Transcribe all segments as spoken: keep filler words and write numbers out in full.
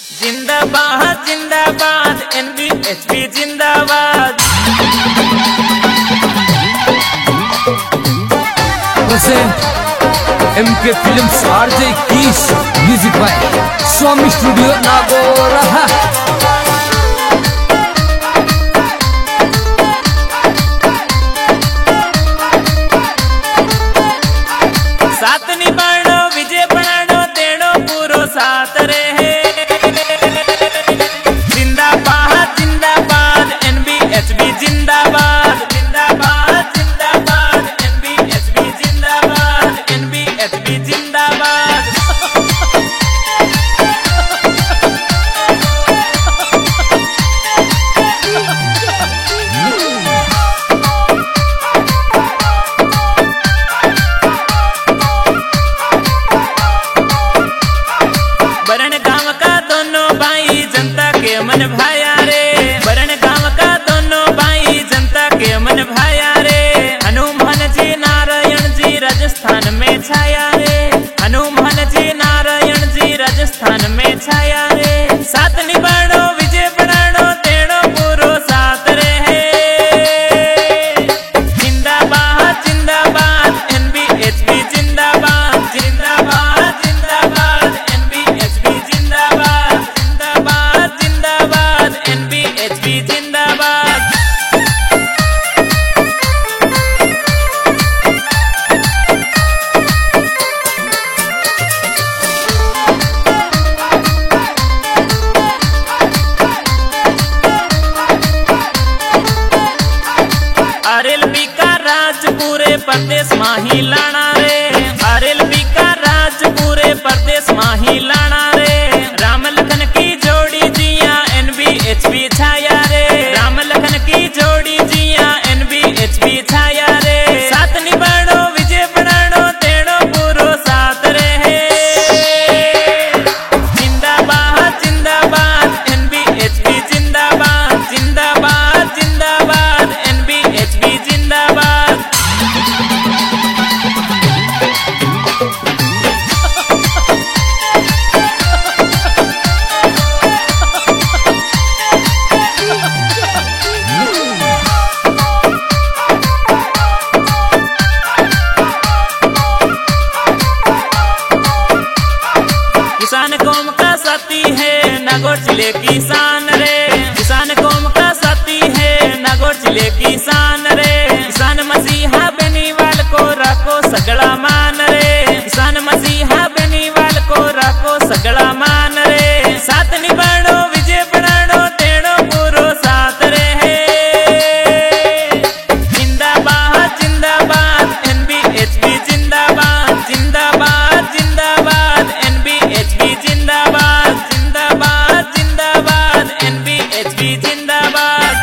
जिंदाबाद जिंदाबाद एनबीएचपी जिंदाबाद। प्रेजेंट एमके फिल्म्स आरजे इक्कीस, music by Swami studio Nagaur. साथ निभाणो विजय बनाणो तेणो पूरो साथ रहे। जिंदाबाद जिंदाबाद एनबीएचपी जिंदाबाद। जिंदाबाद जिंदाबाद एनबीएचपी जिंदाबाद। एनबीएचपी जिंदाबाद। बरन गांव का दोनों भाई जनता के मन भाया रे। बरन गांव का दोनों भाई जनता के मन भाया रे। हनुमान जी नारायण जी राजस्थान में छाया रे। हनुमान जी नारायण जी राजस्थान में छाया रे। साथ निभाणो विजय बनाणो तेणो पूरो साथ रहे। जिंदाबाद जिंदाबाद एनबीएचपी जिंदाबाद। जिंदाबाद जिंदाबाद एनबीएचपी जिंदाबाद। जिंदाबाद जिंदाबाद एनबीएचपी जिंदाबाद। आरएलबी का राज पूरे प्रदेश माही लाना रे। आरएलबी का राज पूरे प्रदेश माही लाना रे। राम लखन की जोड़ी जिया एनबीएचपी छाया रे। राम लखन की जोड़ी जिया एनबीएचपी छाया रे। साथ निभाणो विजय बनाणो तेणो पूरो साथ रहे। जिंदाबाद जिंदाबाद एनबीएचपी जिंदाबाद। जिंदाबाद जिंदाबाद एनबीएचपी जिंदाबाद। किसान कौम का साथी है नागौर जिले की शान रे। किसान कौम का साथी है नागौर जिले की शान रे। किसान मसीहा बेनीवाल को राखो सगड़ा मान रे। किसान मसीहा बेनीवाल को राखो सगड़ा मान रे। साथ निभाणो विजय बनाणो तेणो पूरो साथ रहे। जिंदाबाद जिंदाबाद एनबीएचपी जिंदाबाद। जिंदाबाद जिंदाबाद एनबीएचपी जिंदाबाद। जिंदाबाद जिंदाबाद एनबीएचपी जिंदाबाद।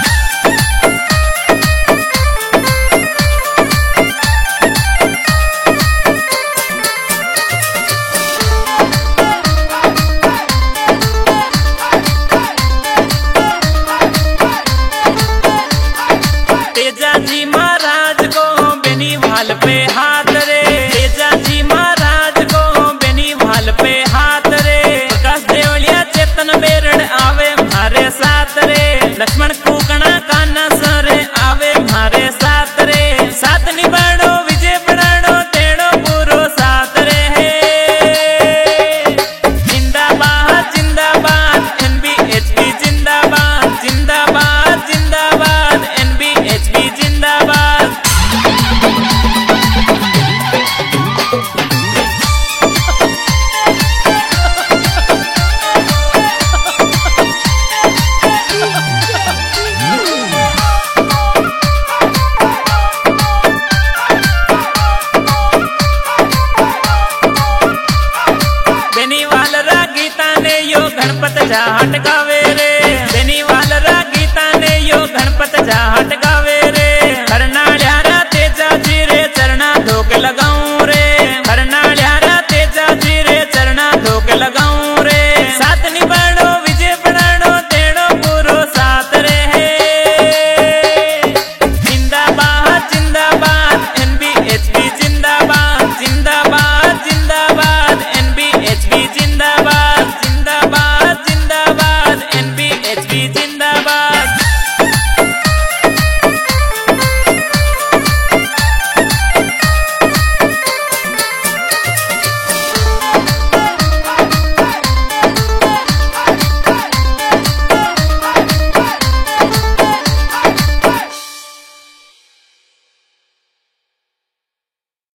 तेजाजी महाराज को बेनीवाल पे हाथ रे। तेजाजी महाराज को बेनीवाल पे हाथ रे। प्रकाश देवलिया चेतन बेरड़ आवे मारे साथ रे। लक्ष्मण कुकणा कान्हा सरे आवे मारे साथ रे। साथ निभाणो विजय बनाणो तेणो पूरो साथ रहे। जिंदाबाद जिंदाबाद एनबीएचपी जिंदाबाद। जिंदाबाद जिंदाबाद एनबीएचपी जिंदाबाद। बेनीवाल रा गीता ने यो गणपत जा हटकावे रे।